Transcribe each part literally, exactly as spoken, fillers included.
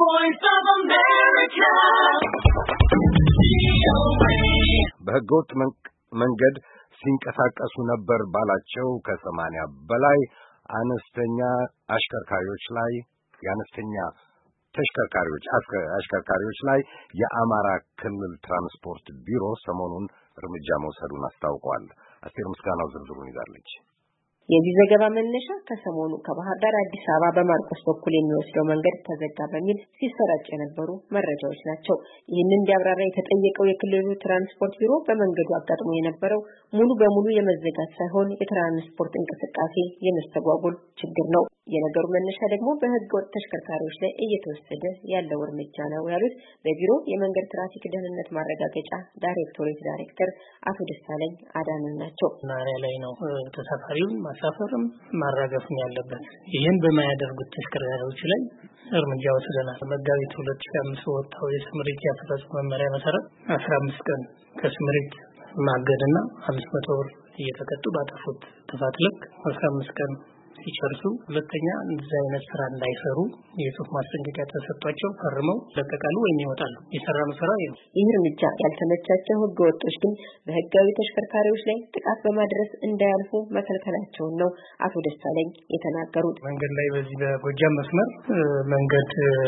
voice of America. በህገወጥ መንገድ ሲንቀሳቀሱ ነበር ባላቸው ከሰማንያ በላይ አነስተኛ አሽከርካሪዎች ላይ የአነስተኛ ተሽከርካሪዎች አሽከርካሪዎች ላይ የአማራ ክልል ትራንስፖርት ቢሮ ሰሞኑን እርምጃ መውሰዱን አስታውቋል። አስቴር ምስጋናው ዝርዝሩን ይዛለች። የዚህ ዘገባ መነሻ ከሰሞኑ ከባህር ዳር አዲስ አበባ በማርቆስ በኩል የሚወስደው መንገድ ተዘጋ በሚል ሲሰራጭ የነበሩ መረጃዎች ናቸው። ይህንን እንዲያብራራ የተጠየቀው የክልሉ ትራንስፖርት ቢሮ በመንገዱ አጋጥሞ የነበረው ሙሉ በሙሉ የመዘጋት ሳይሆን የትራንስፖርት እንቅስቃሴ የመስተጓጎል ችግር ነው። የነገሩ መነሻ ደግሞ በህገ ወጥ ተሽከርካሪዎች ላይ እየተወሰደ ያለው እርምጃ ነው ያሉት በቢሮ የመንገድ ትራፊክ ደህንነት ማረጋገጫ ዳይሬክቶሬት ዳይሬክተር አቶ ደሳለኝ አዳነ ናቸው። ናሪያ ላይ ነው ተሳፋሪውን ማሳፈርም ማራገፍም ያለበት። ይሄን በማያደርጉት ተሽከርካሪዎች ላይ እርምጃ ወስደናል። መጋቢት ሁለት ሺህ አምስት ወጣው የስምሪት ያፈጻጸም መመሪያ መሰረት አስራ አምስት ቀን ከስምሪት ማገድና አምስት መቶ ብር እየተቀጡ ባጠፉት ጥፋት ልክ አስራ አምስት ቀን ሲጨርሱ ሁለተኛ እንደዚህ አይነት ስራ እንዳይሰሩ የጽሁፍ ማስጠንቀቂያ ተሰጥቷቸው ፈርመው ለቀቃሉ ወይም ይወጣሉ። የሰራነው ስራ ይሄ። ይህ እርምጃ ያልተመቻቸው ህገወጦች ግን በህጋዊ ተሽከርካሪዎች ላይ ጥቃት በማድረስ እንዳያልፉ መከልከላቸውን ነው አቶ ደሳለኝ የተናገሩት። መንገድ ላይ በዚህ በጎጃም መስመር መንገድ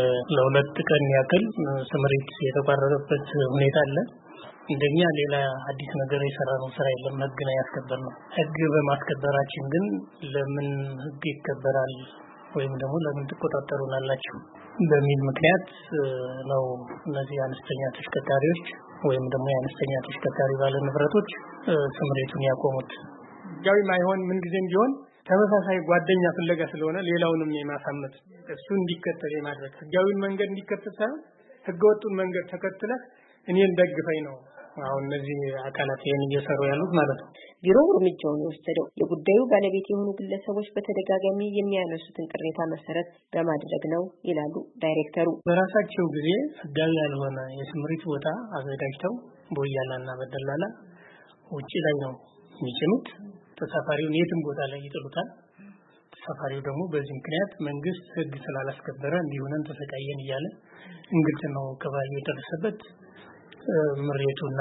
ለሁለት ቀን ያክል ስምሪት የተቋረጠበት ሁኔታ አለ። እንደኛ ሌላ አዲስ ነገር የሰራነው ስራ የለም። ህግ ነው ያስከበርነው። ህግ በማስከበራችን ግን ለምን ህግ ይከበራል ወይም ደግሞ ለምን ተቆጣጣሩናላችሁ በሚል ምክንያት ነው እነዚህ አነስተኛ ተሽከርካሪዎች ወይም ደግሞ የአነስተኛ ተሽከርካሪ ባለ ንብረቶች ስምሪቱን ያቆሙት። ህጋዊ ማይሆን ምን ጊዜም ቢሆን ተመሳሳይ ጓደኛ ፍለጋ ስለሆነ ሌላውንም የማሳመት እሱ እንዲከተል የማድረግ ህጋዊን መንገድ እንዲከተል ሳይሆን ህገወጡን መንገድ ተከትለህ እኔን ደግፈኝ ነው አሁን እነዚህ አካላት ይሄን እየሰሩ ያሉት ማለት ነው። ቢሮው እርምጃውን የወሰደው የጉዳዩ ባለቤት የሆኑ ግለሰቦች በተደጋጋሚ የሚያነሱትን ቅሬታ መሰረት በማድረግ ነው ይላሉ ዳይሬክተሩ። በራሳቸው ጊዜ ህጋዊ ያልሆነ የስምሪት ቦታ አዘጋጅተው ቦያላና በደላላ ውጪ ላይ ነው የሚጭኑት። ተሳፋሪውን የትም ቦታ ላይ ይጥሉታል። ተሳፋሪው ደግሞ በዚህ ምክንያት መንግስት ህግ ስላላስከበረ እንዲሆነን ተሰቃየን እያለ እንግልት ነው ከባይ የደረሰበት። ምሬቱና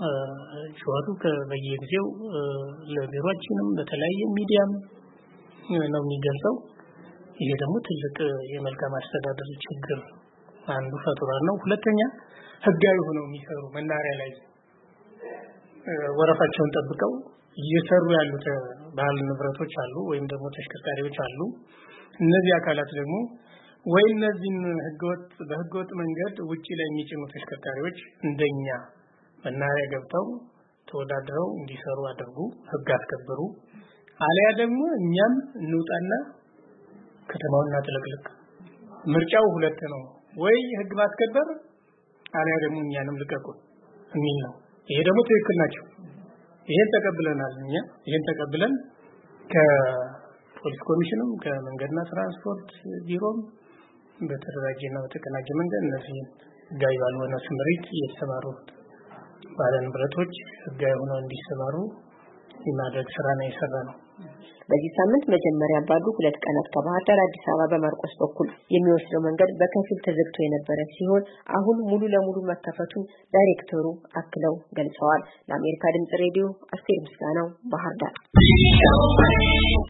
ሹዋቱ በየጊዜው ለቢሮአችንም በተለያየ ሚዲያም ነው የሚገልጸው። ይሄ ደግሞ ትልቅ የመልካም አስተዳደር ችግር አንዱ ፈጥሯ ነው። ሁለተኛ ህጋዊ ሆነው የሚሰሩ መናሪያ ላይ ወረፋቸውን ጠብቀው እየሰሩ ያሉት ባለ ንብረቶች አሉ ወይም ደግሞ ተሽከርካሪዎች አሉ። እነዚህ አካላት ደግሞ ወይ እነዚህን ህገወጥ በህገወጥ መንገድ ውጪ ላይ የሚጭኑ ተሽከርካሪዎች እንደኛ መናሪያ ገብተው ተወዳድረው እንዲሰሩ አድርጉ፣ ህግ አስከብሩ። አለያ ደግሞ እኛም እንውጣና ከተማውና ተለቅልቅ። ምርጫው ሁለት ነው። ወይ ህግ ማስከበር አለያ ደግሞ እኛንም ልቀቁ የሚል ነው። ይሄ ደግሞ ትክክል ናቸው። ይሄን ተቀብለናል። እኛ ይሄን ተቀብለን ከፖሊስ ኮሚሽንም ከመንገድና ትራንስፖርት ቢሮም በተደራጀና በተቀናጀ መንገድ እነዚህ ህጋዊ ባልሆነ ስምሪት እየተሰማሩት ባለ ንብረቶች ህጋዊ ሆነው እንዲሰማሩ የማድረግ ስራ ነው የሰራነው። በዚህ ሳምንት መጀመሪያ ባሉ ሁለት ቀናት ከባህር ዳር አዲስ አበባ በማርቆስ በኩል የሚወስደው መንገድ በከፊል ተዘግቶ የነበረ ሲሆን አሁን ሙሉ ለሙሉ መከፈቱን ዳይሬክተሩ አክለው ገልጸዋል። ለአሜሪካ ድምጽ ሬዲዮ አስቴር ምስጋናው ባህር ዳር።